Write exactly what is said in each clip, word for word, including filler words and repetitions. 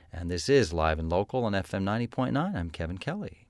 And this is Live and Local on F M ninety point nine. I'm Kevin Kelly.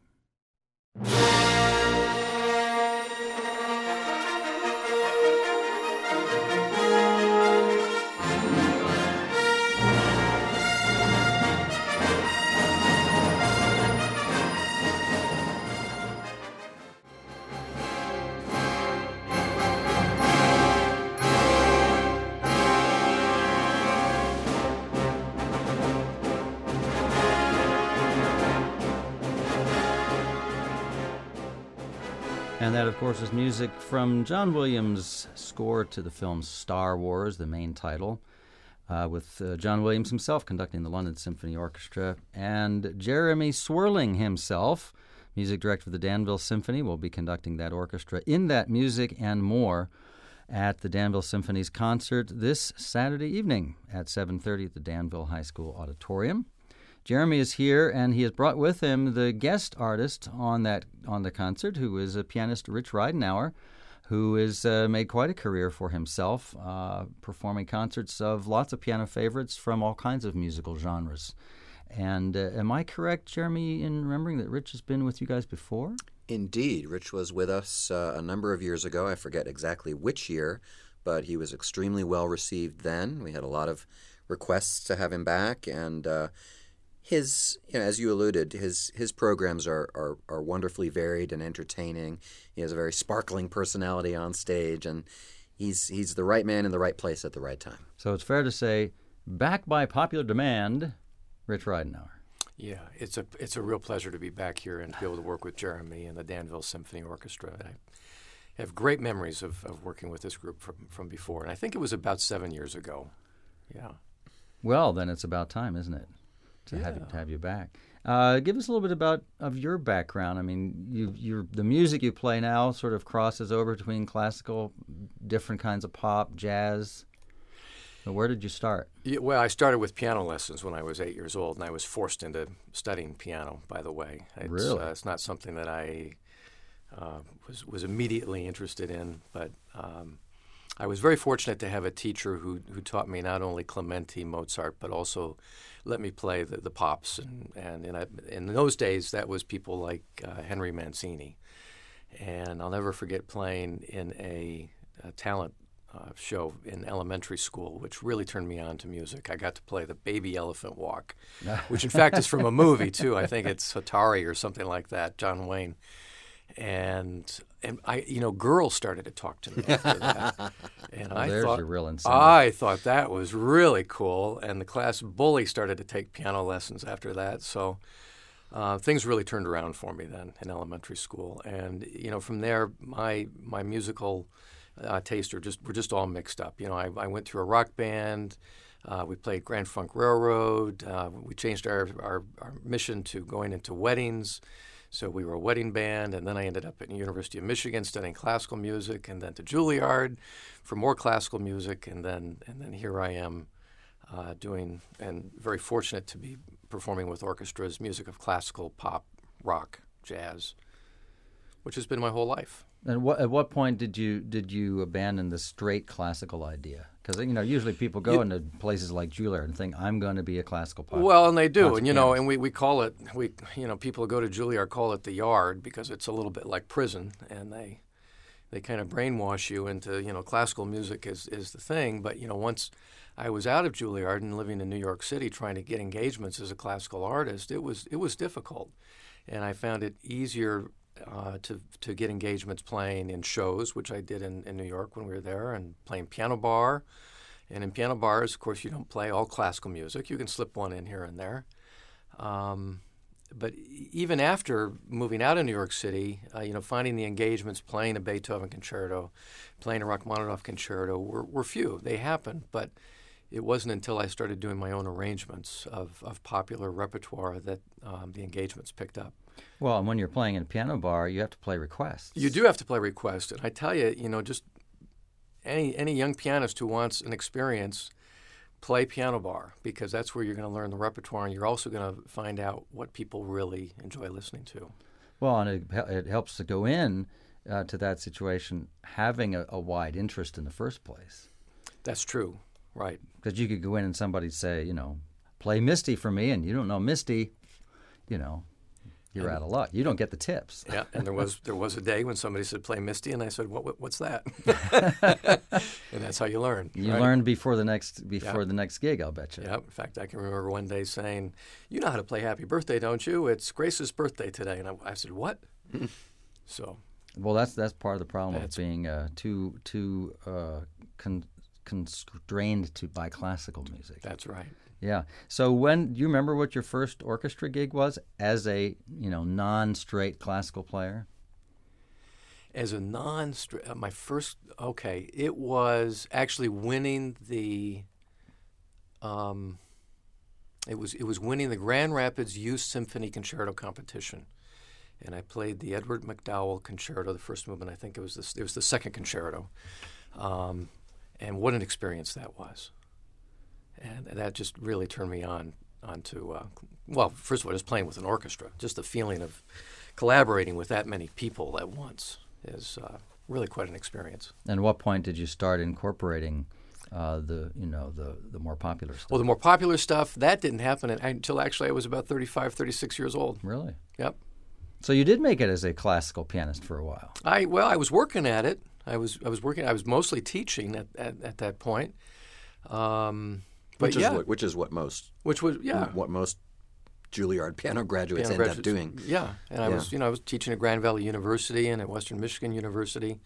And that, of course, is music from John Williams' score to the film Star Wars, the main title, uh, with uh, John Williams himself conducting the London Symphony Orchestra, and Jeremy Swerling himself, music director of the Danville Symphony, will be conducting that orchestra in that music and more at the Danville Symphony's concert this Saturday evening at seven thirty at the Danville High School Auditorium. Jeremy is here, and he has brought with him the guest artist on that on the concert, who is a pianist, Rich Ridenour, who has uh, made quite a career for himself, uh, performing concerts of lots of piano favorites from all kinds of musical genres. And uh, am I correct, Jeremy, in remembering that Rich has been with you guys before? Indeed. Rich was with us uh, a number of years ago. I forget exactly which year, but he was extremely well received then. We had a lot of requests to have him back, and uh, His, you know, as you alluded, his his programs are, are, are wonderfully varied and entertaining. He has a very sparkling personality on stage, and he's he's the right man in the right place at the right time. So it's fair to say, back by popular demand, Rich Ridenour. Yeah, it's a it's a real pleasure to be back here and to be able to work with Jeremy and the Danville Symphony Orchestra. I have great memories of, of working with this group from, from before, and I think it was about seven years ago. Yeah. Well, then it's about time, isn't it? To yeah. have you, to have you back. Uh, give us a little bit about of your background. I mean, you you're the music you play now sort of crosses over between classical, different kinds of pop, jazz. So where did you start? Yeah, well, I started with piano lessons when I was eight years old, and I was forced into studying piano, by the way. It's, really? Uh, it's not something that I uh, was, was immediately interested in, but um, I was very fortunate to have a teacher who who taught me not only Clementi, Mozart, but also let me play the, the pops. And, and in, a, in those days, that was people like uh, Henry Mancini. And I'll never forget playing in a, a talent uh, show in elementary school, which really turned me on to music. I got to play the Baby Elephant Walk, which in fact is from a movie, too. I think it's Atari or something like that, John Wayne. And and I, you know, girls started to talk to me after that, and well, I there's thought your real incentive. I thought that was really cool. And the class bully started to take piano lessons after that. So uh, things really turned around for me then in elementary school. And you know, from there, my my musical uh, tastes are just were just all mixed up. You know, I, I went through a rock band. Uh, we played Grand Funk Railroad. Uh, we changed our, our our mission to going into weddings. So we were a wedding band, and then I ended up at the University of Michigan studying classical music, and then to Juilliard for more classical music, and then and then here I am uh, doing, and very fortunate to be performing with orchestras, music of classical, pop, rock, jazz, which has been my whole life. And what, at what point did you did you abandon the straight classical idea? Because you know usually people go you, into places like Juilliard and think I'm going to be a classical pop. Well, and they do, and you know, and we, we call it we you know people who go to Juilliard call it the yard because it's a little bit like prison, and they they kind of brainwash you into you know classical music is is the thing. But you know once I was out of Juilliard and living in New York City trying to get engagements as a classical artist, it was it was difficult, and I found it easier. Uh, to to get engagements playing in shows, which I did in, in New York when we were there, and playing piano bar. And in piano bars, of course, you don't play all classical music. You can slip one in here and there. Um, but even after moving out of New York City, uh, you know, finding the engagements, playing a Beethoven concerto, playing a Rachmaninoff concerto were, were few. They happened, but it wasn't until I started doing my own arrangements of, of popular repertoire that um, the engagements picked up. Well, and when you're playing in a piano bar, you have to play requests. You do have to play requests. And I tell you, you know, just any any young pianist who wants an experience, play piano bar, because that's where you're going to learn the repertoire, and you're also going to find out what people really enjoy listening to. Well, and it, it helps to go in uh, to that situation having a, a wide interest in the first place. That's true, right. Because you could go in and somebody say, you know, play Misty for me, and you don't know Misty, you know, you're and, out of luck. You don't get the tips. Yeah, and there was there was a day when somebody said, play Misty, and I said, what, what what's that? And that's how you learn. You right? learned before the next before yeah. the next gig, I'll bet you. Yeah, in fact, I can remember one day saying, you know how to play Happy Birthday, don't you? It's Grace's birthday today. And I, I said, what? So... Well, that's that's part of the problem That's, of being uh, too too uh, con- constrained to by classical music. That's right. Yeah. So when do you remember what your first orchestra gig was as a you know non-straight classical player? As a non-straight, uh, my first okay, it was actually winning the. Um, it was it was winning the Grand Rapids Youth Symphony Concerto competition. And I played the Edward McDowell Concerto, the first movement. I think it was the, it was the second concerto. Um, and what an experience that was. And that just really turned me on onto, uh, well, first of all, just playing with an orchestra. Just the feeling of collaborating with that many people at once is uh, really quite an experience. And at what point did you start incorporating uh, the, you know, the, the more popular stuff? Well, the more popular stuff, that didn't happen until actually I was about thirty-five, thirty-six years old. Really? Yep. So you did make it as a classical pianist for a while. I well, I was working at it. I was I was working. I was mostly teaching at at, at that point. Um, but which yeah, is what which is what most which was yeah what most Juilliard piano graduates piano end graduates, up doing. Yeah, and I yeah. was you know I was teaching at Grand Valley University and at Western Michigan University.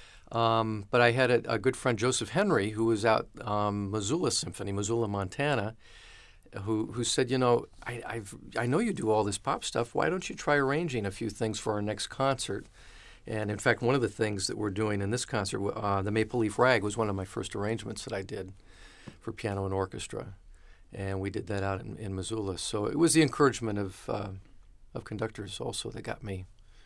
Um, but I had a, a good friend, Joseph Henry, who was out um, Missoula Symphony, Missoula, Montana. Who who said, you know, I I've, I know you do all this pop stuff. Why don't you try arranging a few things for our next concert? And in fact, one of the things that we're doing in this concert, uh, the Maple Leaf Rag, was one of my first arrangements that I did for piano and orchestra, and we did that out in, in Missoula. So it was the encouragement of uh, of conductors also that got me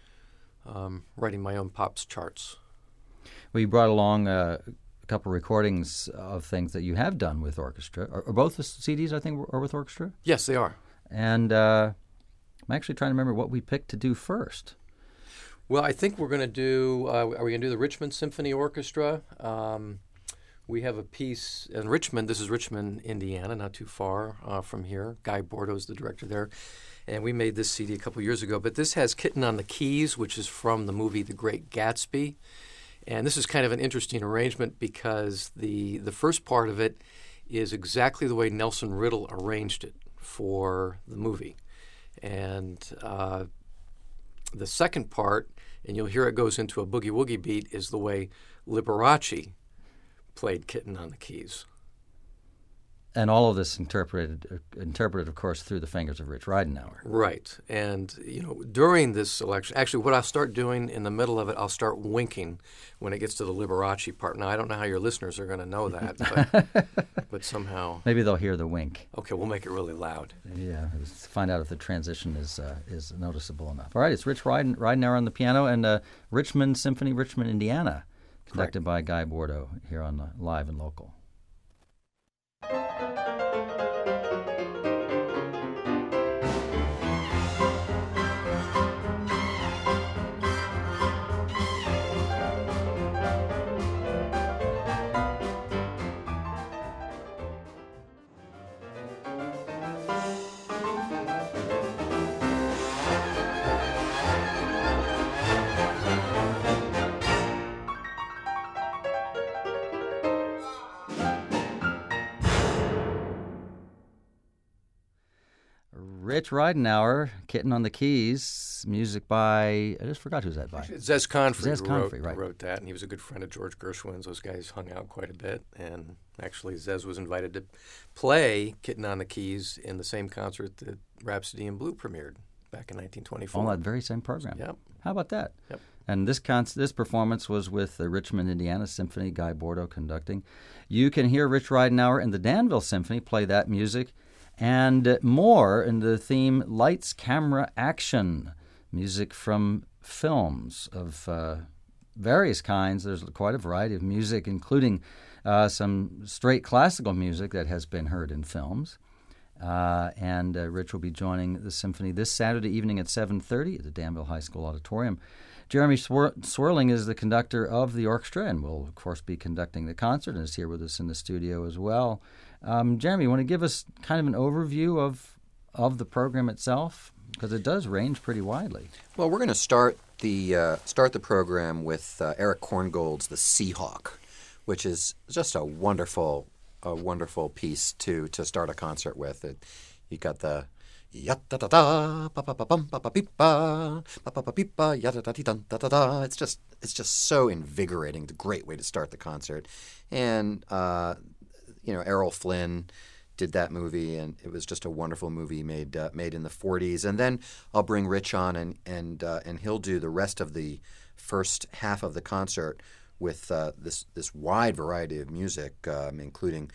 um, writing my own pops charts. Well, you brought along Uh a couple of recordings of things that you have done with orchestra. Are, are both the C Ds, I think, are with orchestra? Yes, they are. And uh, I'm actually trying to remember what we picked to do first. Well, I think we're going to do, uh, are we going to do the Richmond Symphony Orchestra? Um, we have a piece in Richmond. This is Richmond, Indiana, not too far uh, from here. Guy Bordeaux is the director there. And we made this C D a couple years ago. But this has Kitten on the Keys, which is from the movie The Great Gatsby. And this is kind of an interesting arrangement because the the first part of it is exactly the way Nelson Riddle arranged it for the movie. And uh, the second part, and you'll hear it goes into a boogie-woogie beat, is the way Liberace played Kitten on the Keys. And all of this interpreted, uh, interpreted, of course, through the fingers of Rich Ridenour. Right. And, you know, during this selection, actually what I'll start doing in the middle of it, I'll start winking when it gets to the Liberace part. Now, I don't know how your listeners are going to know that, but, but somehow. Maybe they'll hear the wink. Okay, we'll make it really loud. Yeah, let's find out if the transition is uh, is noticeable enough. All right, it's Rich Riden- Ridenour on the piano and uh, Richmond Symphony, Richmond, Indiana, conducted Correct. by Guy Bordeaux here on uh, Live and Local. Rich Ridenour, Kitten on the Keys, music by, I just forgot who's that by. Zez Confrey, Zez wrote, Confrey, right. wrote that, and he was a good friend of George Gershwin's. Those guys hung out quite a bit, and actually Zez was invited to play Kitten on the Keys in the same concert that Rhapsody in Blue premiered back in nineteen twenty-four. On that very same program. Yep. How about that? Yep. And this con- this performance was with the Richmond, Indiana Symphony, Guy Bordeaux conducting. You can hear Rich Ridenour and the Danville Symphony play that music and more in the theme Lights, Camera, Action, music from films of uh, various kinds. There's quite a variety of music, including uh, some straight classical music that has been heard in films. Uh, and uh, Rich will be joining the symphony this Saturday evening at seven thirty at the Danville High School Auditorium. Jeremy Swir- Swirling is the conductor of the orchestra and will, of course, be conducting the concert and is here with us in the studio as well. Um, Jeremy, you want to give us kind of an overview of of the program itself? Because it does range pretty widely. Well, we're going to start the uh, start the program with uh, Eric Korngold's "The Seahawk," which is just a wonderful, a wonderful piece to to start a concert with. It, you got the ya da da da pa pa pa bum pa pa beep pa pa pa pa beep pa ya da da dee dun da da da. It's just it's just so invigorating. It's a great way to start the concert, and uh, you know Errol Flynn did that movie, and it was just a wonderful movie made uh, made in the forties. And then I'll bring Rich on, and and uh, and he'll do the rest of the first half of the concert with uh, this this wide variety of music, um, including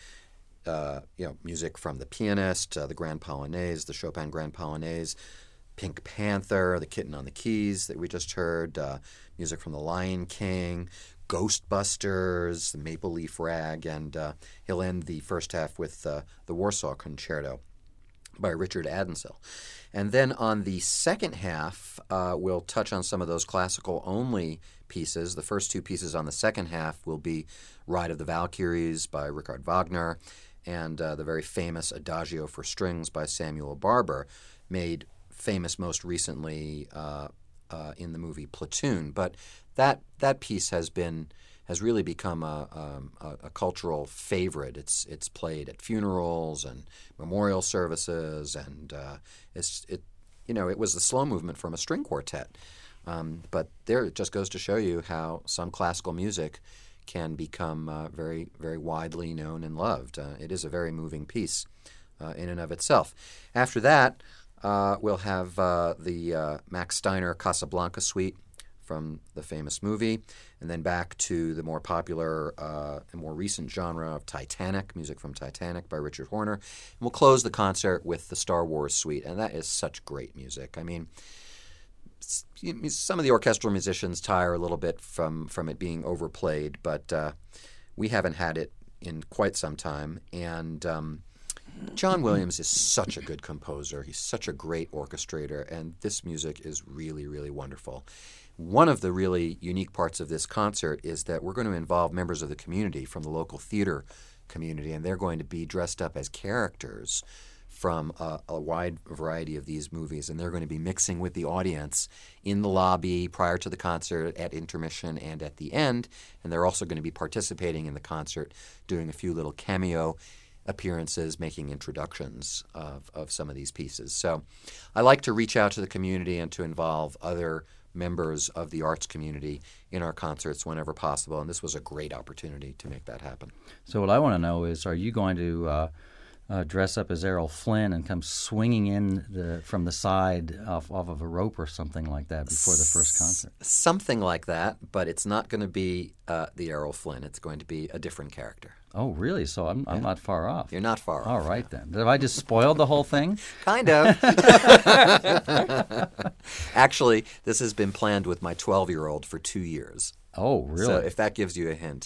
uh, you know music from The Pianist, uh, the Grand Polonaise, the Chopin Grand Polonaise, Pink Panther, The Kitten on the Keys that we just heard, uh, music from The Lion King, Ghostbusters, the Maple Leaf Rag, and uh, he'll end the first half with uh, the Warsaw Concerto by Richard Addensill. And then on the second half, uh, we'll touch on some of those classical-only pieces. The first two pieces on the second half will be Ride of the Valkyries by Richard Wagner and uh, the very famous Adagio for Strings by Samuel Barber, made famous most recently uh, uh, in the movie Platoon. But that that piece has been has really become a, um, a, a cultural favorite. It's it's played at funerals and memorial services, and uh, it's it you know it was the slow movement from a string quartet. Um, but there, it just goes to show you how some classical music can become uh, very very widely known and loved. Uh, it is a very moving piece uh, in and of itself. After that, uh, we'll have uh, the uh, Max Steiner Casablanca Suite from the famous movie, and then back to the more popular uh, and more recent genre of Titanic, music from Titanic by Richard Horner. And we'll close the concert with the Star Wars Suite, and that is such great music. I mean, some of the orchestral musicians tire a little bit from, from it being overplayed, but uh, we haven't had it in quite some time, and um, John Williams is such a good composer. He's such a great orchestrator, and this music is really, really wonderful. One of the really unique parts of this concert is that we're going to involve members of the community from the local theater community, and they're going to be dressed up as characters from a, a wide variety of these movies, and they're going to be mixing with the audience in the lobby prior to the concert, at intermission, and at the end. And they're also going to be participating in the concert, doing a few little cameo appearances, making introductions of, of some of these pieces. So I like to reach out to the community and to involve other members of the arts community in our concerts whenever possible, and this was a great opportunity to make that happen. So what I want to know is, are you going to uh, uh, dress up as Errol Flynn and come swinging in the, from the side off, off of a rope or something like that before the first concert? S- something like that, but it's not going to be uh, the Errol Flynn. It's going to be a different character. Oh, really? So I'm, I'm not far off. You're not far All off. All right, then. Have I just spoiled the whole thing? Kind of. Actually, this has been planned with my twelve-year-old for two years. Oh, really? So if that gives you a hint.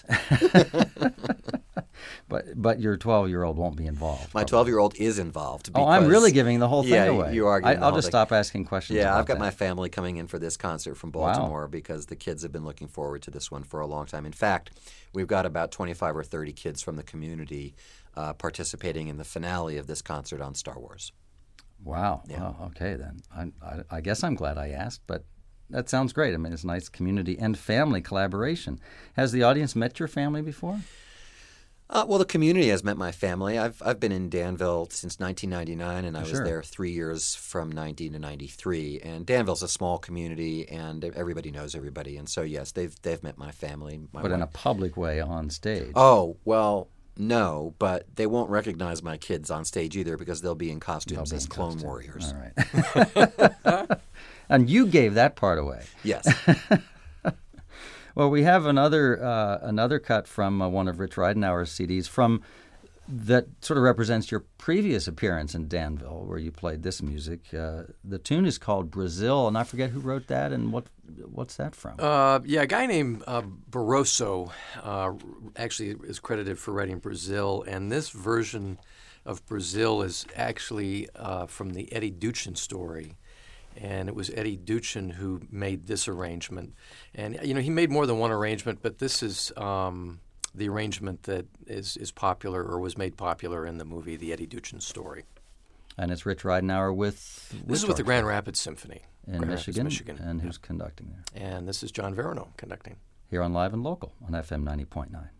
But but your twelve-year-old won't be involved. My twelve-year-old is involved. Oh, I'm really giving the whole thing yeah, away. you are giving I, the I'll whole just thing. stop asking questions Yeah, about I've got that. my family coming in for this concert from Baltimore wow. because the kids have been looking forward to this one for a long time. In fact, we've got about twenty-five or thirty kids from the community uh, participating in the finale of this concert on Star Wars. Wow. Yeah. Well, okay, then. I, I, I guess I'm glad I asked, but that sounds great. I mean, it's nice community and family collaboration. Has the audience met your family before? Uh, well, the community has met my family. I've I've been in Danville since nineteen ninety-nine, and I was sure. there three years from ninety to ninety-three. And Danville's a small community, and everybody knows everybody. And so, yes, they've they've met my family. My but wife. in a public way on stage. Oh, well, no, but they won't recognize my kids on stage either because they'll be in costumes be as in Clone costume. Warriors. All right. And you gave that part away. Yes. Well, we have another uh, another cut from uh, one of Rich Ridenour's C Ds from that sort of represents your previous appearance in Danville, where you played this music. Uh, the tune is called Brazil, and I forget who wrote that and what what's that from? Uh, yeah, a guy named uh, Barroso uh, actually is credited for writing Brazil, and this version of Brazil is actually uh, from the Eddie Duchin story. And it was Eddie Duchin who made this arrangement. And, you know, he made more than one arrangement, but this is um, the arrangement that is, is popular or was made popular in the movie The Eddie Duchin Story. And it's Rich Ridenour with... This is with the Grand Rapids Symphony. In Grand Michigan, Rapids, Michigan. And who's yeah. conducting there? And this is John Verano conducting. Here on Live and Local on F M ninety point nine.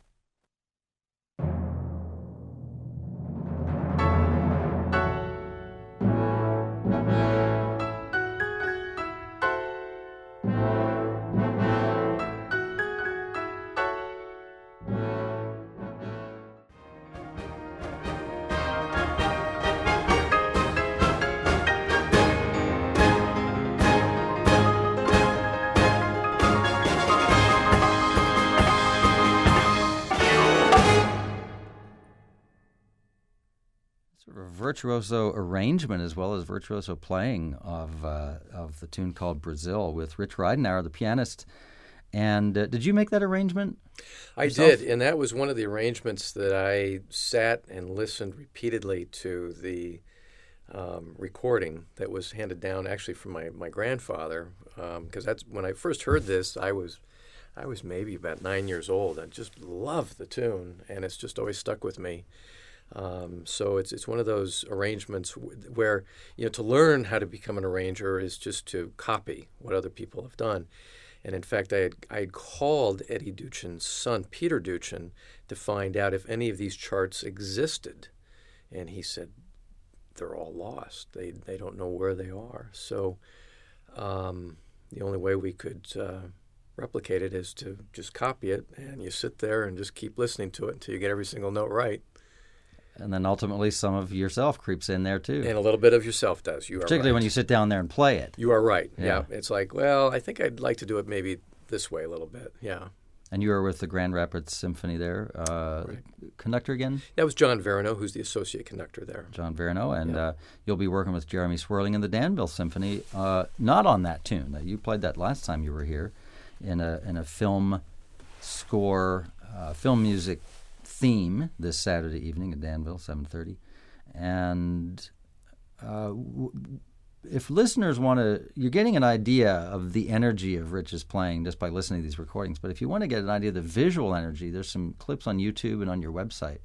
Virtuoso arrangement as well as virtuoso playing of uh, of the tune called Brazil with Rich Ridenour, the pianist. And uh, did you make that arrangement I yourself? did, and that was one of the arrangements that I sat and listened repeatedly to the um, recording that was handed down actually from my, my grandfather, because um, that's when I first heard this, I was I was maybe about nine years old and just loved the tune, and it's just always stuck with me. Um, so it's it's one of those arrangements where, you know, to learn how to become an arranger is just to copy what other people have done. And in fact, I had, I had called Eddie Duchin's son, Peter Duchin, to find out if any of these charts existed. And he said, they're all lost. They they don't know where they are. So um, the only way we could uh, replicate it is to just copy it, and you sit there and just keep listening to it until you get every single note right. And then ultimately some of yourself creeps in there too. And a little bit of yourself does. You are Particularly right. when you sit down there and play it. You are right. Yeah. Yeah. It's like, well, I think I'd like to do it maybe this way a little bit. Yeah. And you were with the Grand Rapids Symphony there. Uh, Right. Conductor again? That was John Verano, who's the associate conductor there. John Verano. And Yeah. uh, you'll be working with Jeremy Swerling in the Danville Symphony, uh, not on that tune. You played that last time you were here in a, in a film score, uh, film music theme this Saturday evening at Danville, seven thirty. And uh, w- if listeners want to, you're getting an idea of the energy of Rich's playing just by listening to these recordings. But if you want to get an idea of the visual energy, there's some clips on YouTube and on your website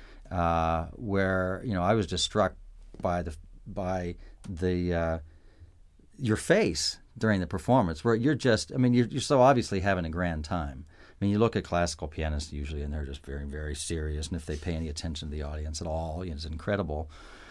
uh, where, you know, I was just struck by the by the uh, your face during the performance, where you're just, I mean, you're, you're so obviously having a grand time. I mean, you look at classical pianists usually, and they're just very, very serious. And if they pay any attention to the audience at all, you know, it's incredible.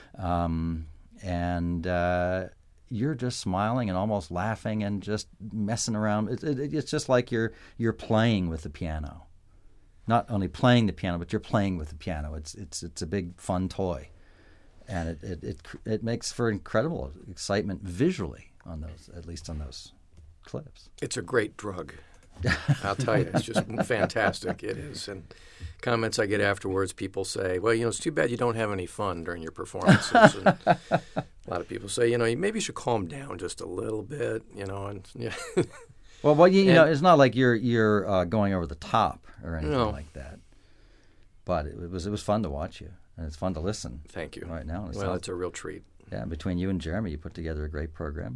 Um, and uh, you're just smiling and almost laughing and just messing around. It, it, it's just like you're you're playing with the piano. Not only playing the piano, but you're playing with the piano. It's it's it's a big fun toy, and it it it, it makes for incredible excitement visually on those, at least on those clips. It's a great drug. I'll tell you, it's just fantastic. It is. And comments I get afterwards, people say, well, you know, it's too bad you don't have any fun during your performances. And a lot of people say, you know, you maybe should calm down just a little bit, you know. And yeah. Well, well, you, you and, know, it's not like you're you're uh, going over the top or anything no. like that. But it, it was it was fun to watch you, and it's fun to listen. Thank you. Right now, well, sounds, it's a real treat. Yeah, between you and Jeremy, you put together a great program.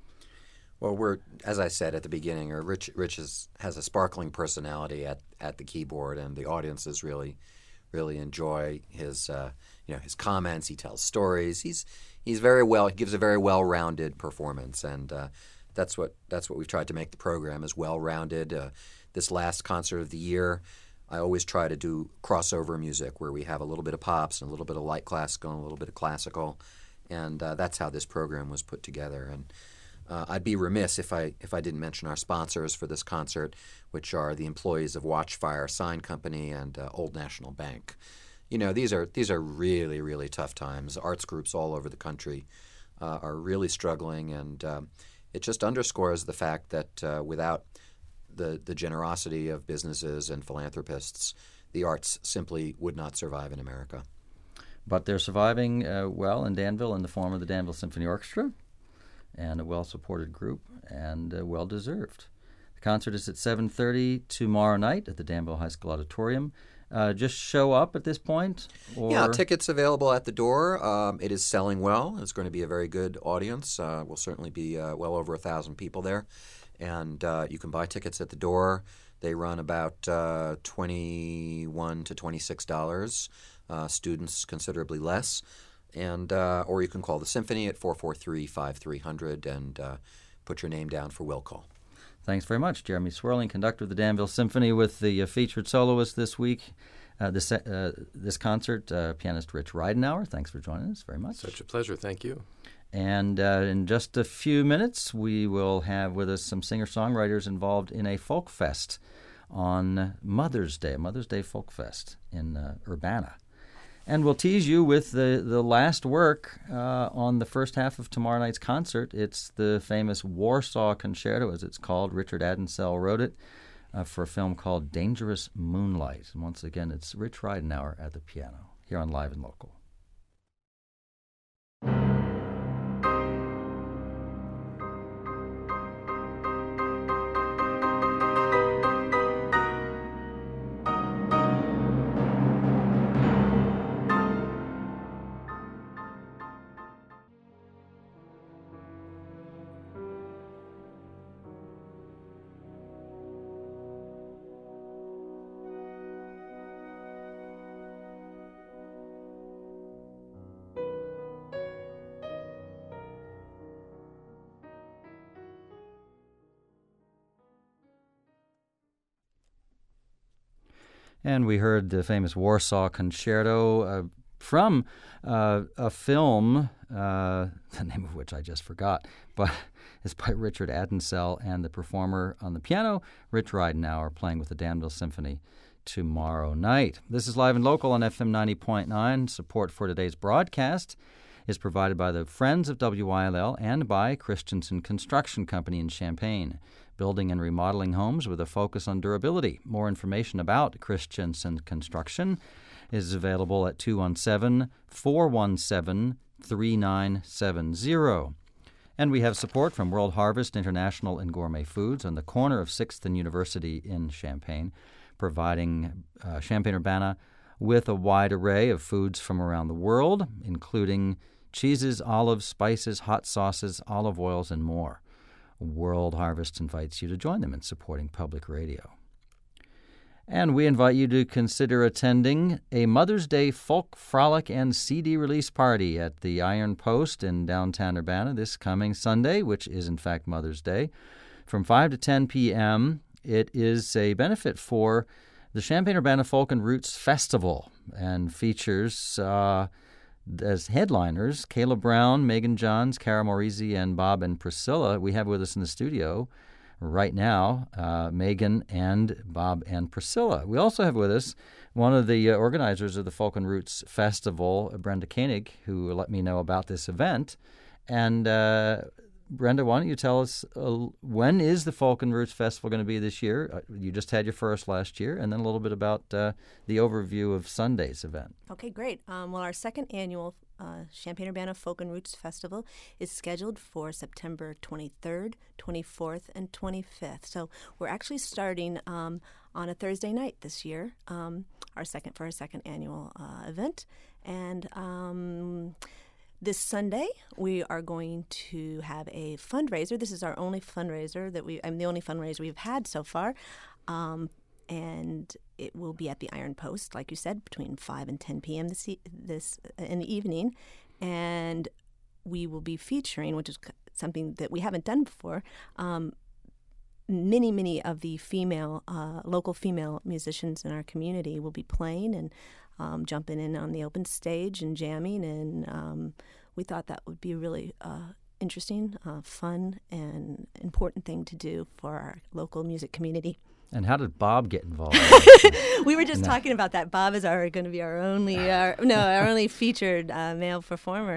Well, we're, as I said at the beginning, or Rich, Rich is, has a sparkling personality at, at the keyboard, and the audiences really, really enjoy his, uh, you know, his comments. He tells stories. He's he's very well. He gives a very well-rounded performance, and uh, that's what that's what we've tried to make the program is well-rounded. Uh, this last concert of the year, I always try to do crossover music where we have a little bit of pops and a little bit of light classical and a little bit of classical, and uh, that's how this program was put together. And Uh, I'd be remiss if I if I didn't mention our sponsors for this concert, which are the employees of Watchfire Sign Company and uh, Old National Bank. You know, these are these are really really tough times. Arts groups all over the country uh, are really struggling, and um, it just underscores the fact that uh, without the the generosity of businesses and philanthropists, the arts simply would not survive in America. But they're surviving uh, well in Danville in the form of the Danville Symphony Orchestra, and a well-supported group, and uh, well-deserved. The concert is at seven thirty tomorrow night at the Danville High School Auditorium. Uh, just show up at this point? Or... Yeah, tickets available at the door. Um, it is selling well. It's going to be a very good audience. Uh, will certainly be uh, well over a thousand people there. And uh, you can buy tickets at the door. They run about uh, twenty-one to twenty-six dollars. Uh, students considerably less. And uh, or you can call the Symphony at four four three, five three zero zero and uh, put your name down for will call. Thanks very much, Jeremy Swerling, conductor of the Danville Symphony, with the uh, featured soloist this week, uh, this uh, this concert, uh, pianist Rich Ridenour. Thanks for joining us very much. Such a pleasure. Thank you. And uh, in just a few minutes, we will have with us some singer-songwriters involved in a folk fest on Mother's Day, Mother's Day Folk Fest in uh, Urbana. And we'll tease you with the, the last work uh, on the first half of tomorrow night's concert. It's the famous Warsaw Concerto, as it's called. Richard Adensell wrote it uh, for a film called Dangerous Moonlight. And once again, it's Rich Ridenour at the piano here on Live and Local. And we heard the famous Warsaw Concerto uh, from uh, a film, uh, the name of which I just forgot, but it's by Richard Adensell and the performer on the piano, Rich Ridenour, playing with the Danville Symphony tomorrow night. This is Live and Local on F M ninety point nine. Support for today's broadcast is provided by the Friends of W Y L L and by Christensen Construction Company in Champaign, building and remodeling homes with a focus on durability. More information about Christensen Construction is available at two one seven, four one seven, three nine seven zero. And we have support from World Harvest International and Gourmet Foods on the corner of sixth and University in Champaign, providing uh, Champaign-Urbana with a wide array of foods from around the world, including cheeses, olives, spices, hot sauces, olive oils, and more. World Harvest invites you to join them in supporting public radio. And we invite you to consider attending a Mother's Day Folk Frolic and C D release party at the Iron Post in downtown Urbana this coming Sunday, which is in fact Mother's Day, from five to ten p.m. It is a benefit for the Champaign-Urbana Folk and Roots Festival and features uh, as headliners Caleb Brown, Megan Johns, Cara Morisi, and Bob and Priscilla. We have with us in the studio right now uh, Megan and Bob and Priscilla. We also have with us one of the uh, organizers of the Folk and Roots Festival, Brenda Koenig, who let me know about this event. And uh, Brenda, why don't you tell us uh, when is the Folk and Roots Festival going to be this year? Uh, you just had your first last year, and then a little bit about uh, the overview of Sunday's event. Okay, great. Um, well, our second annual uh, Champaign-Urbana Folk and Roots Festival is scheduled for September twenty-third, twenty-fourth, and twenty-fifth. So we're actually starting um, on a Thursday night this year, um, our second for our second annual uh, event, and um, this Sunday, we are going to have a fundraiser. This is our only fundraiser that we, I'm the only fundraiser we've had so far. Um, and it will be at the Iron Post, like you said, between five and ten p.m. this, e- this in the evening. And we will be featuring, which is something that we haven't done before, um, many, many of the female, uh, local female musicians in our community will be playing and Um, jumping in on the open stage and jamming, and um, we thought that would be really uh, interesting, uh, fun, and important thing to do for our local music community. And how did Bob get involved? We were just no. talking about that. Bob is our going to be our only, uh, no, our only featured uh, male performer.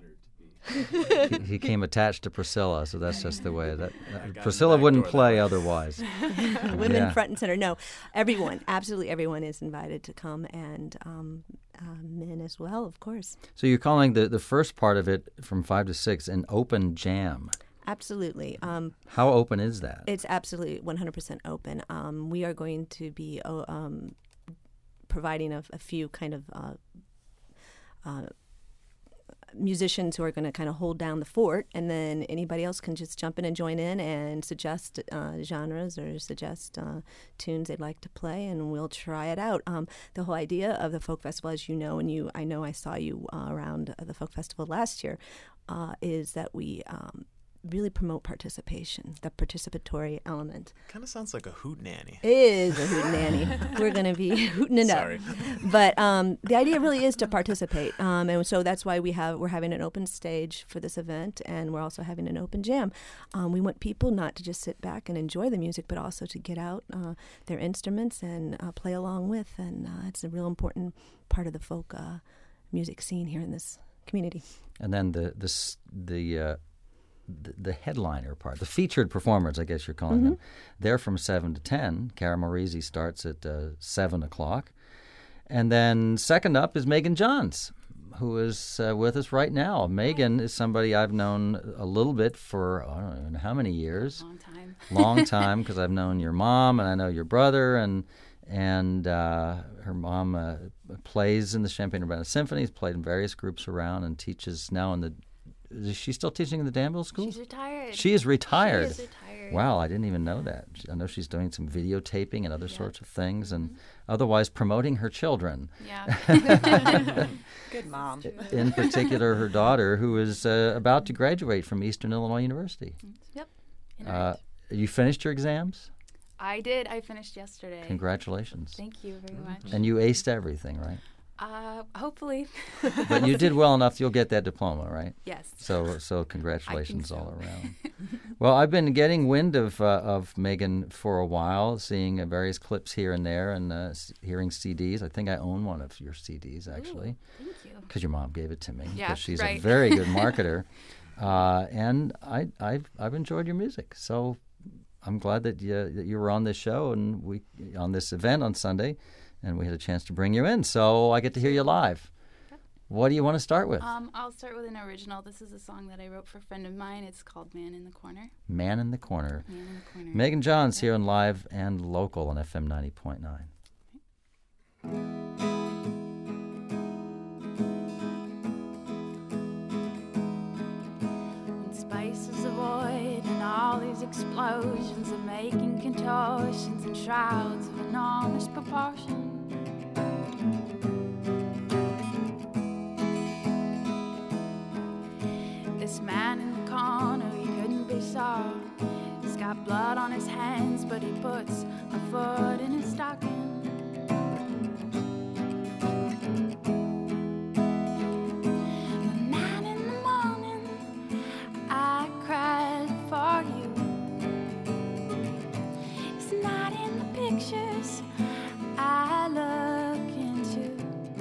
he, he came attached to Priscilla, so that's just the way that uh, Priscilla wouldn't play otherwise. Women Yeah. front and center. No, everyone, absolutely everyone is invited to come, and um, uh, men as well, of course. So you're calling the, the first part of it from five to six an open jam. Absolutely. Um, How open is that? It's absolutely one hundred percent open. Um, we are going to be oh, um, providing a, a few kind of uh, uh, musicians who are going to kind of hold down the fort, and then anybody else can just jump in and join in and suggest uh, genres or suggest uh, tunes they'd like to play, and we'll try it out. Um, the whole idea of the folk festival, as you know, and you, I know I saw you uh, around the folk festival last year, uh, is that we um, really promote participation, the participatory element. Kind of sounds like a hootenanny. It is a hootenanny. We're going to be hooting it Sorry. up. But um, the idea really is to participate. Um, and so that's why we have, we're having an open stage for this event, and we're also having an open jam. Um, we want people not to just sit back and enjoy the music, but also to get out uh, their instruments and uh, play along with. And uh, it's a real important part of the folk uh, music scene here in this community. And then the, the, s- the uh, The, the headliner part, the featured performers, I guess you're calling Mm-hmm. them, they're from seven to ten. Cara Morisi starts at uh, seven o'clock. And then second up is Megan Johns, who is uh, with us right now. Megan is somebody I've known a little bit for, I don't even know how many years. Long time. Long time, because I've known your mom and I know your brother, and and uh, her mom uh, plays in the Champaign-Urbana Symphony, has played in various groups around, and teaches now in the Is she still teaching in the Danville School? She's retired. She is retired. She is retired. Wow, I didn't even know that. I know she's doing some videotaping and other Yep. sorts of things, and Mm-hmm. otherwise promoting her children. Yeah. Good mom. In particular, her daughter, who is uh, about to graduate from Eastern Illinois University. Yep. In Uh, art. you finished your exams? I did. I finished yesterday. Congratulations. Thank you very much. And you aced everything, right? Uh, hopefully. But you did well enough, you'll get that diploma, right? Yes. So, so congratulations so. all around. Well, I've been getting wind of uh, of Megan for a while, seeing uh, various clips here and there, and uh, s- hearing C Ds. I think I own one of your C Ds actually, Ooh, thank you. because your mom gave it to me. Yeah, because she's right. a very good marketer, uh, and I, I've I've enjoyed your music. So I'm glad that you that you were on this show and we on this event on Sunday, and we had a chance to bring you in. So I get to hear you live. What do you want to start with? Um, I'll start with an original. This is a song that I wrote for a friend of mine. It's called Man in the Corner. Man in the Corner. Man in the Corner. Megan Johns here on Live and Local on F M ninety point nine. When space is a void and all these explosions are making contortions and shrouds of enormous proportion. This man in the corner, he couldn't be saw. He's got blood on his hands, but he puts a foot in his stocking. The man in the morning, I cried for you. It's not in the pictures I look into.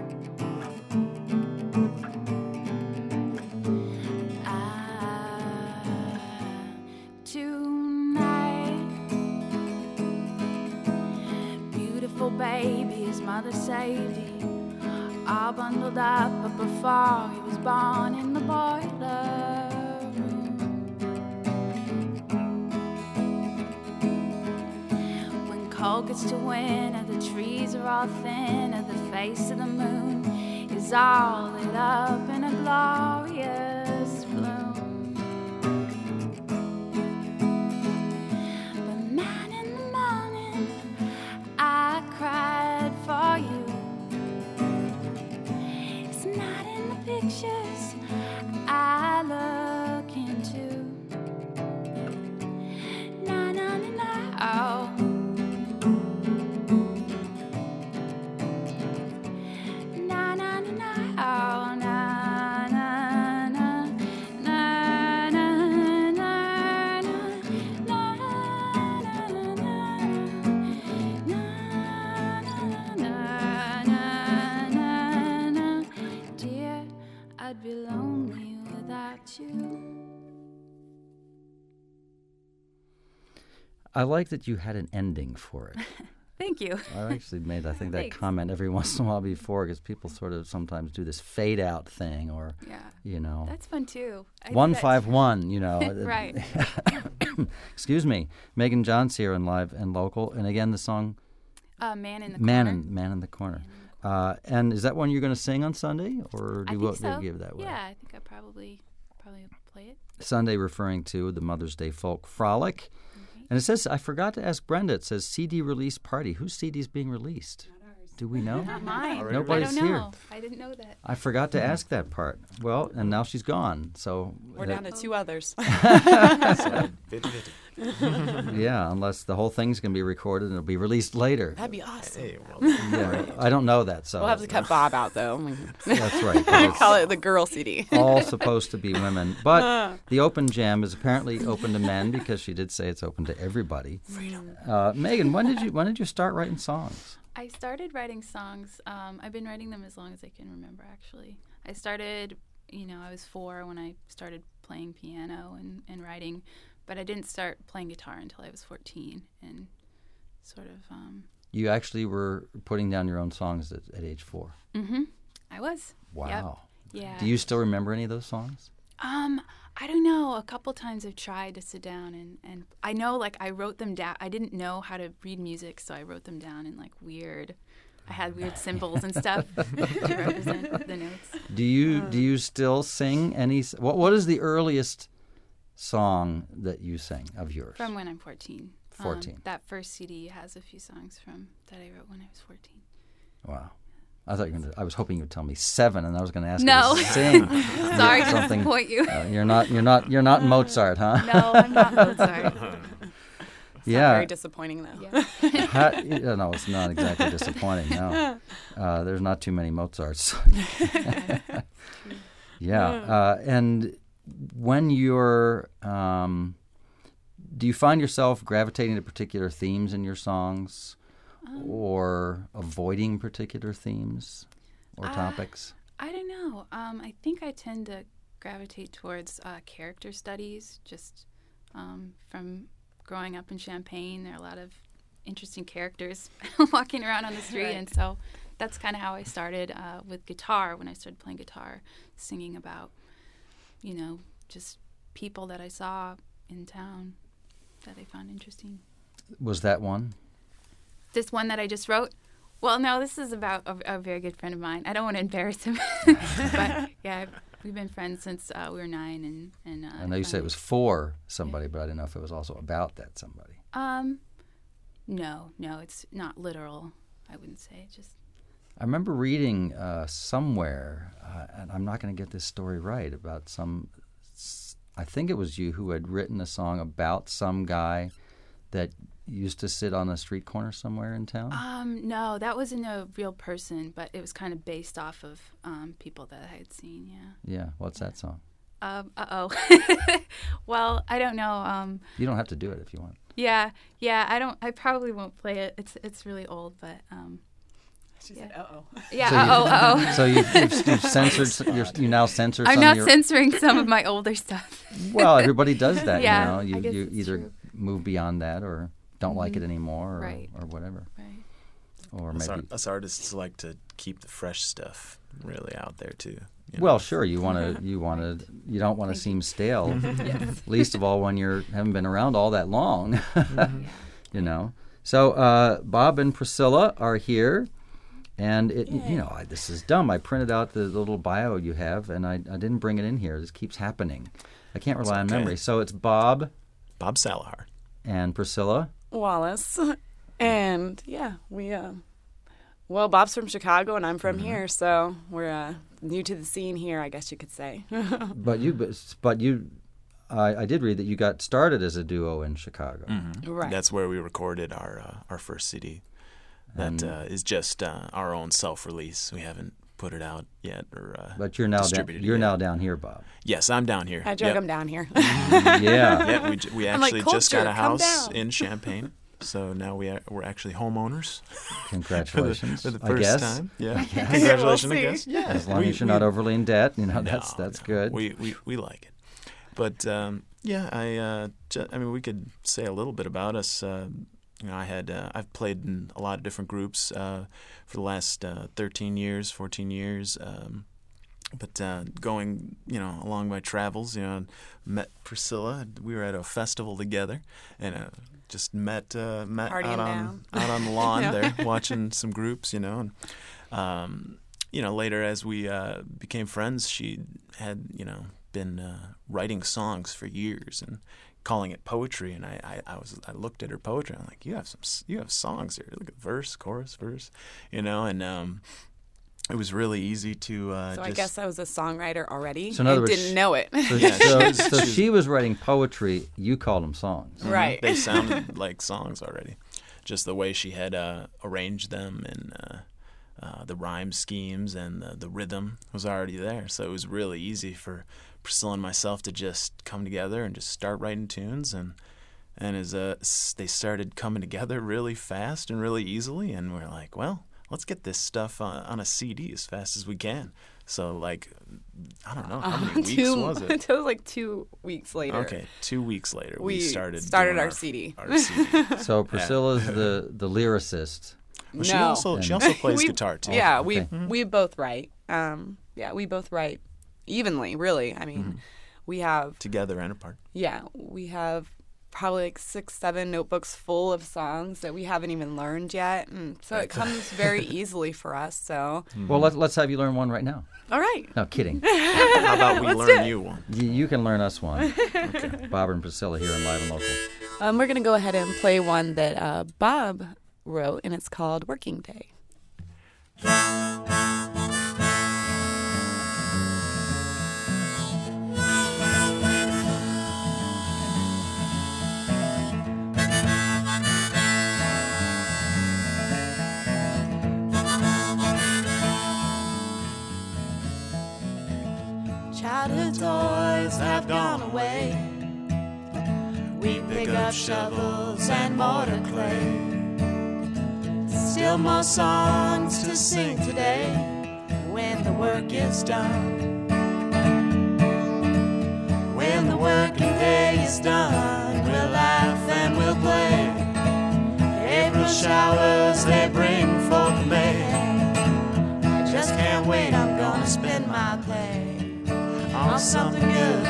Baby, his mother saved him, all bundled up, but before he was born in the boiler room. When cold gets to winter, the trees are all thin, and the face of the moon is all lit up in a glorious bloom. Pictures I look into. Na na na na. Oh. Na na na na. Oh. Na na na. Na na na na. Na na na na. Na na na na. Dear, I'd be lonely without you. I like that you had an ending for it. Thank you. I actually made, I think, that Thanks. comment every once in a while before, because people sort of sometimes do this fade out thing, or, Yeah. you know, That's fun too. I do one that five too. one, you know. Right. Excuse me. Megan Johns here on Live and Local. And again, the song Uh, Man in the Man Corner. in, Man in the Corner. Uh, and is that one you're going to sing on Sunday, or do I you think will so. give that way? Yeah, I think I probably probably play it. Sunday referring to the Mother's Day Folk Frolic. And it says, I forgot to ask Brenda, it says C D release party. Whose C D is being released? Do we know? Not mine. Nobody's I don't here. know. I didn't know that. I forgot to ask that part. Well, and now she's gone. So We're that- down to two others. yeah, unless the whole thing's going to be recorded and it'll be released later. That'd be awesome. Hey, well, Yeah, I don't know that. So We'll have to cut Bob out, though. That's right. 'cause it's Call it the girl C D. all supposed to be women. But the open jam is apparently open to men because she did say it's open to everybody. Uh, Megan, when did you when did you start writing songs? I started writing songs. Um, I've been writing them as long as I can remember, actually. I started, you know, I was four when I started playing piano and, and writing, but I didn't start playing guitar until I was fourteen and sort of... Um, You actually were putting down your own songs at, at age four. mm-hmm. I was. Wow. Yep. Yeah. Do you still remember any of those songs? Um, I don't know. A couple times I've tried to sit down and, and I know, like, I wrote them down. I didn't know how to read music, so I wrote them down in, like, weird... I had weird symbols and stuff to represent the notes. Do you do you still sing any? s- What What is the earliest song that you sing of yours? From when I'm fourteen. fourteen. Um, that first C D has a few songs from that I wrote when I was fourteen. Wow. I thought you were gonna, I was hoping you would tell me seven, and I was going to ask No. you to sing. Sorry to something. disappoint you. Uh, you're not. You're not. You're not Mozart, huh? No, I'm not Mozart. Yeah. Very disappoing, though. Yeah. How, yeah, no, it's not exactly disappointing. No, uh, there's not too many Mozarts. yeah, uh, and when you're, um, do you find yourself gravitating to particular themes in your songs, Um, or avoiding particular themes or Uh, topics? I don't know. Um, I think I tend to gravitate towards uh, character studies. Just um, from growing up in Champaign, there are a lot of interesting characters walking around on the street, Right. and so that's kind of how I started uh, with guitar. When I started playing guitar, singing about, you know, just people that I saw in town that I found interesting. Was that one? This one that I just wrote? Well, no, this is about a, a very good friend of mine. I don't want to embarrass him. But, yeah, we've been friends since uh, we were nine. And, and uh, I know you said it was for somebody, but I didn't know if it was also about that somebody. Um, no, no, it's not literal, I wouldn't say. It's just... I remember reading uh, somewhere, uh, and I'm not going to get this story right, about some, I think it was you who had written a song about some guy that used to sit on a street corner somewhere in town? Um, no, that wasn't a real person, but it was kind of based off of um, people that I had seen, yeah. Yeah, what's that song? Um, uh-oh. Well, I don't know. Um, You don't have to do it if you want. yeah, yeah, I don't, I probably won't play it. It's it's really old, but... Um, She Yeah. said, uh-oh. yeah, So you- uh-oh, uh-oh. So you've, you've, you've censored, you're, you now censor I'm some now of your... censoring some of my older stuff. Well, everybody does that, Yeah, you know. I You, guess you it's either true. move beyond that or don't like it anymore or, Right. or whatever. Right. Or us, maybe... ar- us artists like to keep the fresh stuff really out there too. you know? Well, sure. You want to. You want to. You don't want to seem stale. Least of all when you haven't been around all that long. You know. So uh, Bob and Priscilla are here, and it. You know, I, this is dumb. I printed out the, the little bio you have, and I, I didn't bring it in here. This keeps happening. I can't rely on okay. memory. So it's Bob Bob Salahar. and Priscilla. Wallace. And, yeah, we, uh, well, Bob's from Chicago and I'm from Mm-hmm. here, so we're uh, new to the scene here, I guess you could say. But you. But, but you. I, I did read that you got started as a duo in Chicago. Right. That's where we recorded our uh, our first C D. That uh, is just uh, our own self-release. We haven't put it out yet or uh, But you're now down, distributed it you're yet. now down here, Bob. Yes, I'm down here. I drug Yep. him down here. Yeah. Yeah, we j- we I'm like, actually just got "Culture, a come house down." in Champaign, so now we are, we're actually homeowners for the, Congratulations. for the I first guess. time. Yeah, congratulations, I see. guess. Yeah, As long We- as you're we- not overly in debt, you know, No, that's that's no. good. We, we we like it, but um, yeah, I uh, ju- I mean, we could say a little bit about us. Uh, you know, I had uh, I've played in a lot of different groups uh, for the last uh, thirteen years, fourteen years. Um, But uh, going, you know, along my travels, you know, met Priscilla. We were at a festival together, and uh, just met uh, met Partying out on down. out on the lawn Yeah. there, watching some groups, you know. And um, you know, later as we uh, became friends, she had, you know, been uh, writing songs for years and calling it poetry. And I, I, I was I looked at her poetry. I'm like, you have some you have songs here. Look at verse, chorus, verse, you know. And um, it was really easy to. Uh, so just, I guess I was a songwriter already. So in other and words, didn't know it. So, Yeah, so, she was- so she was- she was writing poetry. You called them songs. Right. They sounded like songs already. Just the way she had uh, arranged them and uh, uh, the rhyme schemes and the, the rhythm was already there. So it was really easy for Priscilla and myself to just come together and just start writing tunes. And and as uh, s- they started coming together really fast and really easily, and we're like, well, let's get this stuff on, on a C D as fast as we can. So like, I don't know, how many weeks two, was it? It was like two weeks later. Okay, two weeks later we, We started started doing our C D. Our C D. So Priscilla's the the lyricist. Well, she No. also she also plays We- guitar too. Yeah, Okay. we we both write. Um, yeah, we both write evenly. Really, I mean, Mm-hmm. we have Together and apart. yeah, we have probably like six, seven notebooks full of songs that we haven't even learned yet, and so it comes very easily for us. So, Well, let's let's have you learn one right now. all right, No, kidding. How about we Let's do learn it. you one? you, you can learn us one. Bob and Priscilla here in Live and Local. um, we're gonna go ahead and play one that uh, Bob wrote, and it's called "Working Day." Childhood toys have gone away. We pick up shovels and mortar clay. Still more songs to sing today when the work is done. When the working day is done, we'll laugh and we'll play. April showers, they bring forth May. I just can't wait, I'm gonna spend my pay on something good.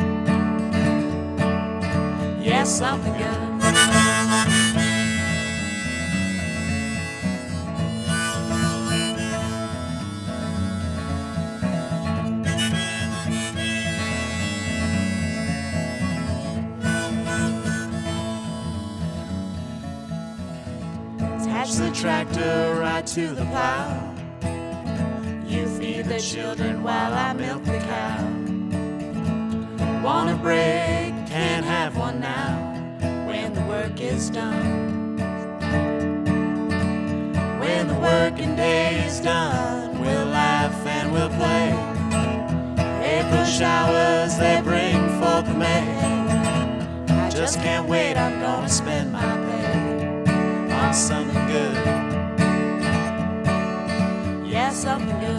Yes, something good. Attach the tractor right to the plow. You feed the children while I milk the cow. Want a break, can't have one now when the work is done. When the working day is done, we'll laugh and we'll play. April showers, they bring forth May. I just can't wait, I'm gonna spend my pay on something good. Yeah, something good.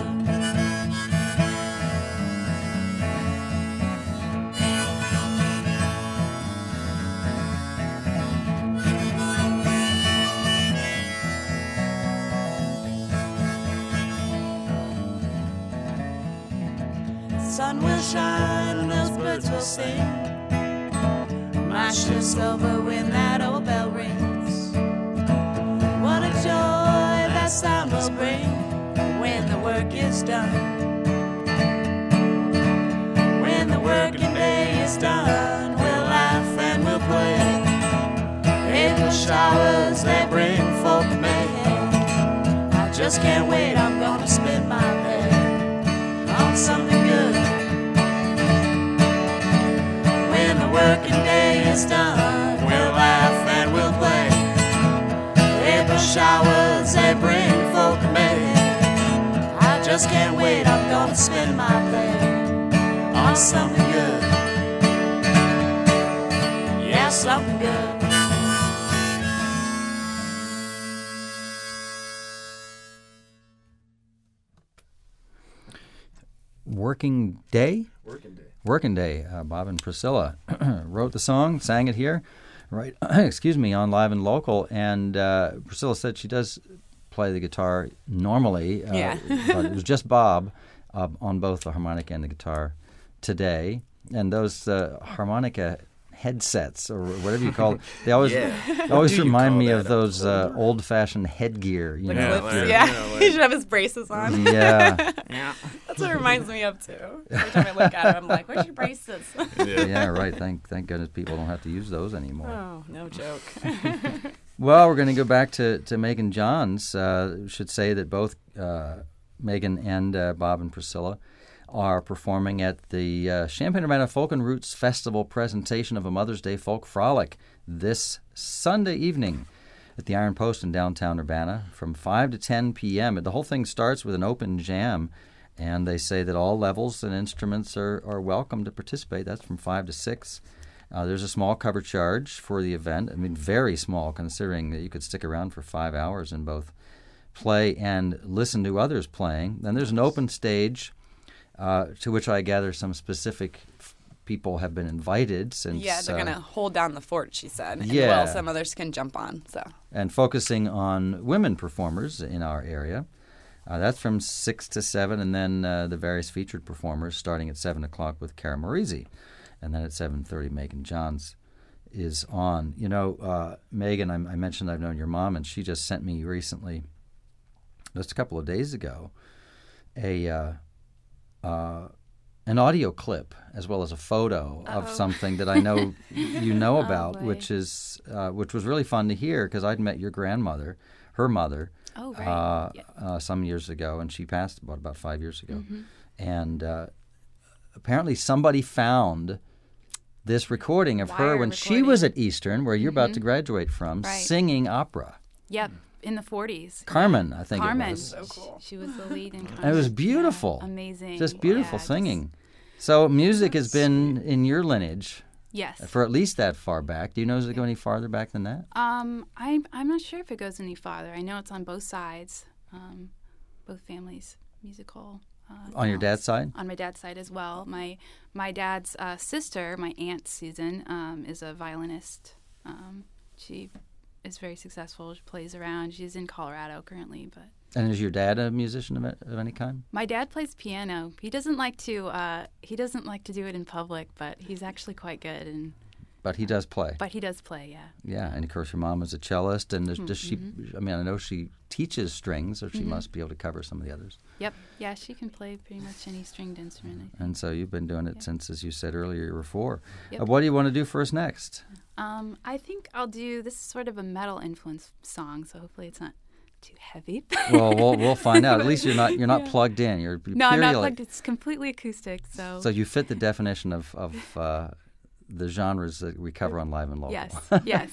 Sun will shine and those birds will sing. My shift's over when that old bell rings. What a joy that sound will bring when the work is done. When the working day is done, we'll laugh and we'll play. April showers, they bring forth May. I just can't wait, I'm gonna spend my pay on something good. When the working day is done, we'll laugh and we'll play. April showers, they bring forth May. I just can't wait, I'm gonna spend my pay on something good. Yeah, something good. Working Day? Working day. Working Day. Uh, Bob and Priscilla wrote the song, sang it here, right? Excuse me, on Live and Local. And uh, Priscilla said she does play the guitar normally. Uh, Yeah. But it was just Bob uh, on both the harmonica and the guitar today. And those uh, harmonica headsets or whatever you call it. They always Yeah. they always do you remind call me that of a those uh, old-fashioned headgear. You The know, clips, like- yeah. you know, like- he should have his braces on. yeah, Yeah. That's what it reminds me of too. Every time I look at it, I'm like, "Where's your braces?" Yeah. yeah, right. Thank thank goodness people don't have to use those anymore. Oh, no joke. Well, we're going to go back to, to Megan Johns. Uh, should say that both uh, Megan and uh, Bob and Priscilla are performing at the uh, Champaign-Urbana Folk and Roots Festival presentation of a Mother's Day Folk Frolic this Sunday evening at the Iron Post in downtown Urbana from five to ten p.m. The whole thing starts with an open jam, and they say that all levels and instruments are, are welcome to participate. That's from five to six. Uh, there's a small cover charge for the event. I mean, very small, considering that you could stick around for five hours and both play and listen to others playing. Then there's an open stage uh, to which I gather some specific f- people have been invited. Since Yeah, they're uh, gonna hold down the fort, she said. And Yeah. well, some others can jump on. So and focusing on women performers in our area. Uh, that's from six to seven, and then uh, the various featured performers starting at seven o'clock with Cara Morisi. And then at seven thirty, Megan Johns is on. You know, uh, Megan, I, I mentioned I've known your mom, and she just sent me recently, just a couple of days ago, a uh, uh, an audio clip as well as a photo of Uh-oh. something that I know you know Oh, about, boy. which is uh, which was really fun to hear because I'd met your grandmother, her mother, Oh, right. uh, Yeah. uh, some years ago, and she passed about about five years ago, Mm-hmm. and uh, apparently somebody found this recording of her Wire when she recording. was at Eastern, where you're about to graduate from, Right. singing opera. Yep, in the forties. Carmen, I think Carmen. it was. So cool. She was the lead in Carmen. And it was beautiful. Yeah, amazing. Just beautiful Yeah, just- singing. So music has been in your lineage yes. for at least that far back. Do you know, does it go any farther back than that? Um, I'm I'm not sure if it goes any farther. I know it's on both sides, um, both families' musical. Uh, On your dad's talents. side? On my dad's side as well. My my dad's uh, sister, my aunt Susan, um, is a violinist. Um, she is very successful. She plays around. She's in Colorado currently, but And is your dad a musician of, of any kind? my dad plays piano. He doesn't like to uh, he doesn't like to do it in public, but he's actually quite good. And But he does play. but he does play, yeah. Yeah, and of course your mom is a cellist, and does, does she? I mean, I know she teaches strings, so she must be able to cover some of the others. Yep, yeah, she can play pretty much any stringed instrument. I think. And so you've been doing it since, as you said earlier, you were four. Yep. Uh, what do you want to do for us next? Um, I think I'll do this is sort of a metal influence song, so hopefully it's not too heavy. Well, we'll we'll find out. At least you're not you're not Yeah. plugged in. You're, you're no, I'm not purely- plugged. It's completely acoustic. So, So you fit the definition of of uh, the genres that we cover on Live and Local. yes, yes.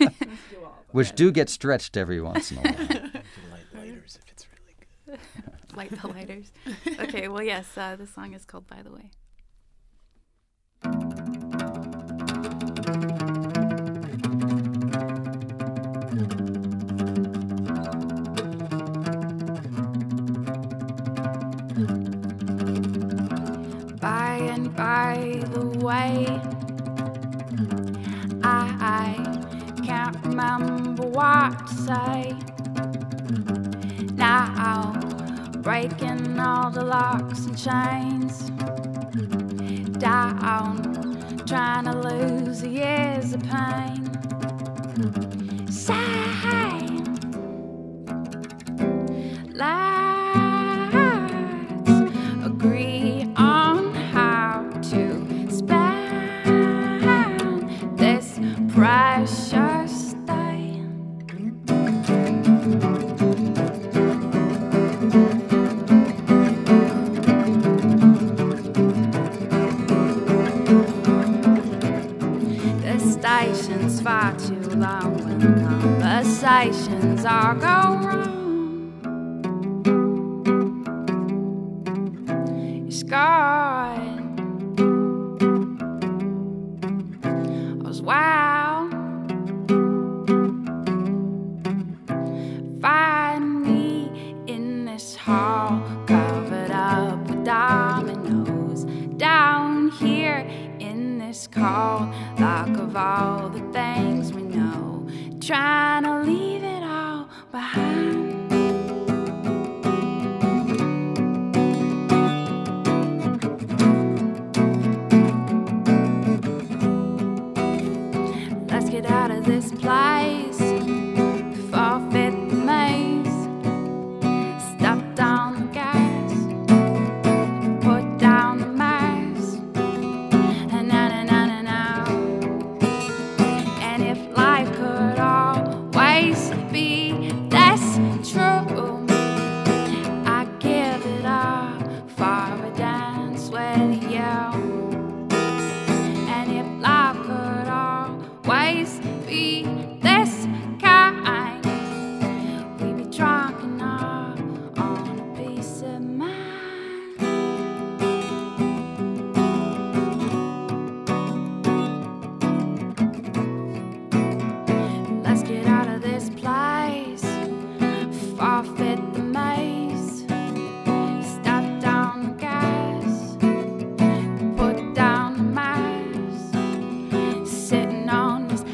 Which do get stretched every once in a while. Light lighters if it's really good. Light the lighters. Okay, well, yes, uh, the song is called "By the Way." By and by the way, I, I can't remember what to say. Now, breaking all the locks and chains, down, trying to lose the years of pain. Say, let's agree on how to spend this precious day. The station's far too long when conversations all go wrong. You're scarred. I was wild. Find me in this hall, covered up with dominoes. Down here in this cold lock of all the things we know, trying to leave it all behind. this place, forfeit the maze, stop down the gas, put down the mask, and na na na na na. And if life could always be this true, I'd give it up for a dance with you. And if life could always be this kind, we'd be drunk enough on a piece of mind. Let's get out of this place, forfeit the maze, stop down the gas, put down the mask, sitting on this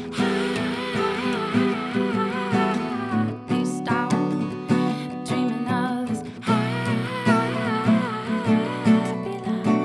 happy stone, dreaming of this happy life.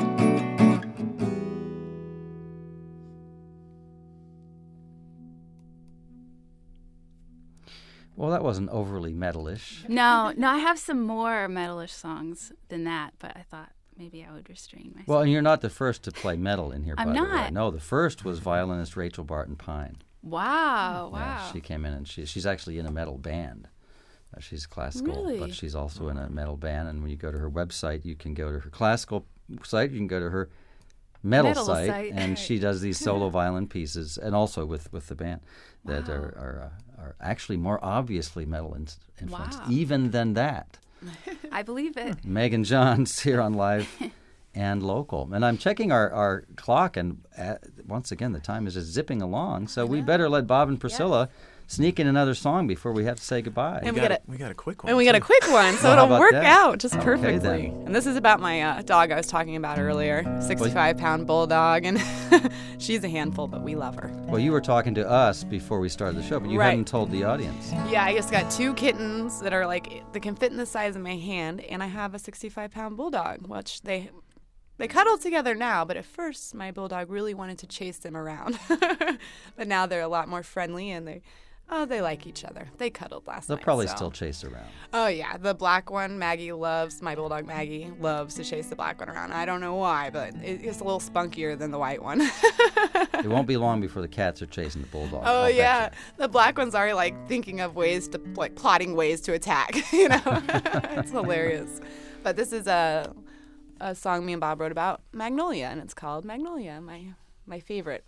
Well, that wasn't overly metalish. No, no, I have some more metalish songs than that, but I thought maybe I would restrain myself. Well, and you're not the first to play metal in here, I'm by the way. not. No, the first was violinist Rachel Barton Pine. Wow, wow. Yeah, she came in, and she, she's actually in a metal band. Uh, she's classical, Really? but she's also in a metal band. And when you go to her website, you can go to her classical site, you can go to her metal, Metal site, site. and she does these solo violin pieces, and also with, with the band that Wow. are are, uh, are actually more obviously metal in, influenced, Wow. even than that. I believe it. Megan Johns here on Live and Local. And I'm checking our, our clock, and uh, once again, the time is just zipping along. So we better let Bob and Priscilla sneak in another song before we have to say goodbye. And we, we got got a, we got a quick one. And we got a too. quick one, so Well, how it'll about work that? out just Okay, perfectly. then. And this is about my uh, dog I was talking about earlier, sixty-five pound bulldog, and she's a handful, but we love her. Well, you were talking to us before we started the show, but you Right. hadn't told the audience. Yeah, I just got two kittens that are like that can fit in the size of my hand, and I have a sixty-five pound bulldog, which they they cuddle together now. But at first, my bulldog really wanted to chase them around, but now they're a lot more friendly, and they oh they like each other. They cuddled last They'll night. probably so. still chase around. Oh yeah, the black one, Maggie loves my bulldog. Maggie loves to chase the black one around. I don't know why, but it, it's a little spunkier than the white one. It won't be long before the cats are chasing the bulldog. Oh I'll bet yeah, you. the black one's already like thinking of ways to like plotting ways to attack. You know, it's hilarious. But this is a a song me and Bob wrote about Magnolia, and it's called Magnolia, my my favorite.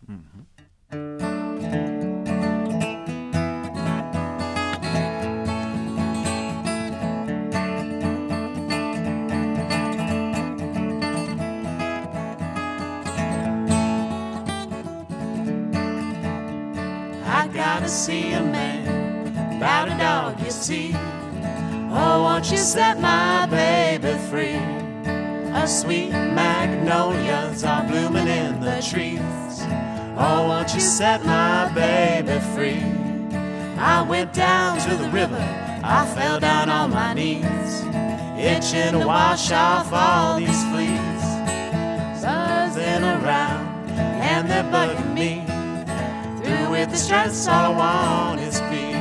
I gotta see a man about a dog, you see. Oh, won't you set my baby free? A sweet magnolias are blooming in the trees. Oh, won't you set my baby free? I went down to the river, I fell down on my knees, itching to wash off all these fleas. Buzzing around, and they're bugging me. Through with the stress, all I want is peace.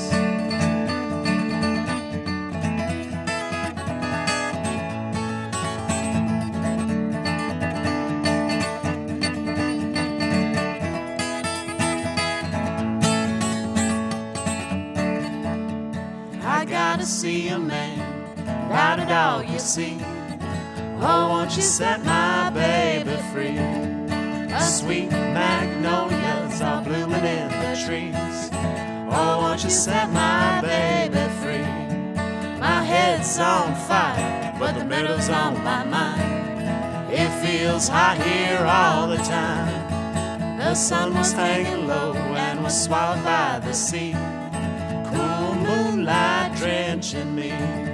I gotta see a man about a dog, you see. Oh, won't you set my baby free? A sweet magnolias are blooming in the trees. Oh, won't you set my baby free? My head's on fire, but the meadow's on my mind. It feels hot here all the time. The sun was hanging low and was swallowed by the sea. Cool moonlight drenching me.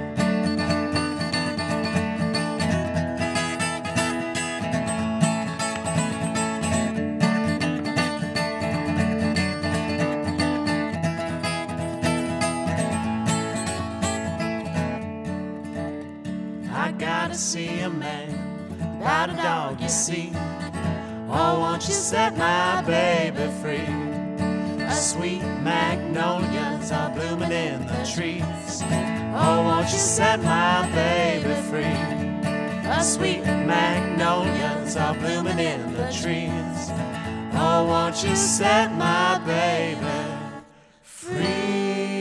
I gotta see a man about a dog, you see. Oh, won't you set my baby free? A sweet magnolias are blooming in the trees. Oh, won't you set my baby free? The sweet magnolias are blooming in the trees. Oh, won't you set my baby free?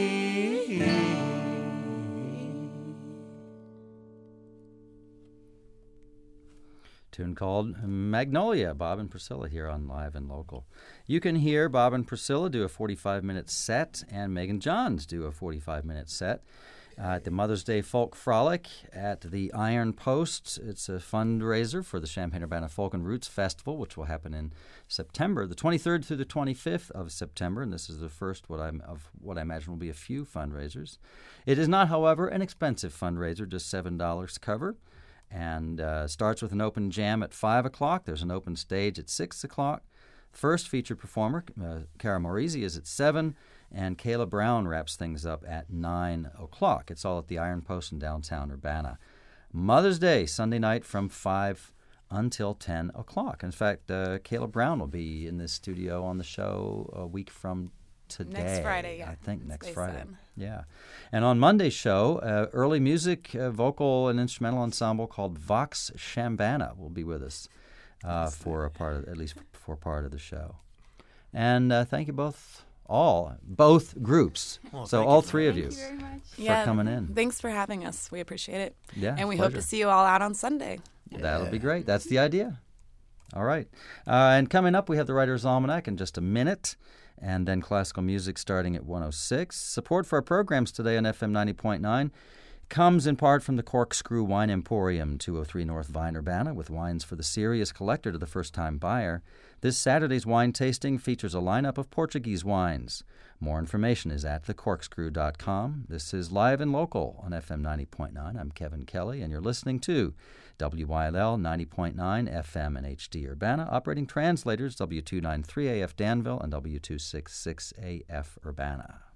Tune called Magnolia, Bob and Priscilla here on Live and Local. You can hear Bob and Priscilla do a forty-five minute set and Megan Johns do a forty-five minute set uh, at the Mother's Day Folk Frolic at the Iron Post. It's a fundraiser for the Champaign-Urbana Folk and Roots Festival, which will happen in September, the twenty-third through the twenty-fifth of September, and this is the first what I'm, of what I imagine will be a few fundraisers. It is not, however, an expensive fundraiser, just seven dollars cover. And uh, starts with an open jam at five o'clock. There's an open stage at six o'clock. First featured performer, uh, Cara Morisi, is at seven, and Kayla Brown wraps things up at nine o'clock. It's all at the Iron Post in downtown Urbana. Mother's Day, Sunday night from five until ten o'clock. In fact, uh, Kayla Brown will be in this studio on the show a week from today. Next Friday, yeah. I think That's next they Friday. said. Yeah. And on Monday's show, uh, early music, uh, vocal and instrumental ensemble called Vox Shambana will be with us uh, for a part of, at least for part of the show. And uh, thank you both, all, both groups. Well, so thank all you. three of Thank you you very much. for Yeah, coming in. Thanks for having us. We appreciate it. Yeah, And we hope pleasure. to see you all out on Sunday. That'll be great. That's the idea. All right. Uh, and coming up, we have the Writer's Almanac in just a minute, and then classical music starting at one oh six. Support for our programs today on F M ninety point nine comes in part from the Corkscrew Wine Emporium, two oh three North Vine, Urbana, with wines for the serious collector to the first-time buyer. This Saturday's wine tasting features a lineup of Portuguese wines. More information is at the corkscrew dot com. This is Live and Local on F M ninety point nine. I'm Kevin Kelly, and you're listening to W Y L L ninety point nine F M and H D Urbana, operating translators W two ninety-three A F Danville and W two sixty-six A F Urbana.